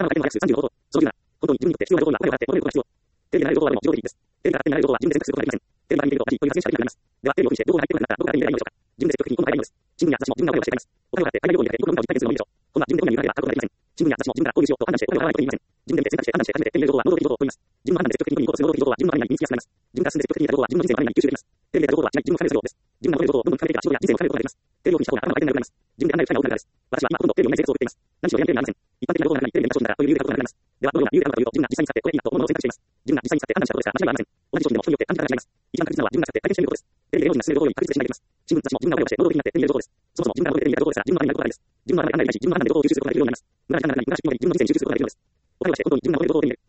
は分かっても約30のこと。その理由な、本当に自分にとって必要な情報があればあって、求めることが必要。テレビで流れる情報はでも自動的です。テレビが勝手に流れる情報は自分で選択することができません。テレビが見ていると正しいという発言者がいます。では、テレビを気にして情報が入ってこなくなったら、どこから手に入れたらいいのでしょうか。自分で積極的にこの場合がいいのです。新聞や雑誌も自分がお金をしています。お金を払って海外旅行に出かけ、いろんなものを実体験するのもいいでしょう。こんな自分でお金に入れば買うことができません。新聞や雑誌も自分から購入しようと判断してお金を払わないと言いません。自分で選択して判断して初めて手に入れる情報は能動的情報と言います。自分の判断で積極的に取りに行こうとする能動的情報は自分の頭に身につきやすくなります。自分から進んで積極的に得た情報は自分の人生の頭に吸収できます。テレビで得た情報は違い、自分の考える情報です。自分が求める情報をどんどん深めていけば仕事や人生を深めることができます。テレビを気にした方が頭の回転が良くなります。自分で考える機会が多くなるからです。私は今ほとんどテレビを見ない生活を送っています。何しろやめてみません。一般的な情報の中にテレビが一つならという理由で買うことがあります。では、どのような理由であるのかというと、自分が実際に使ってこれいいなと思うものを選択しています。自分が実際に使って判断したことですから間違いはありません。同じ商品でも人によって感じ方が違います。一番確実なのは自分が使って体験してみることです。テレビで芸能人が進める情報より確実で信頼できます。新聞、雑誌も自分がお金をして能動的になって手に入れる情報です。そもそも自分から求めて手に入れた情報ですから自分の頭に入ることがないです。自分の頭で考えていないし、自分の判断で情報を吸収することができるようになります。無駄な時間がない、無駄な資金もより自分の人生に集中することができるのです。お金をして本当に自分が求める情報を手に入れる。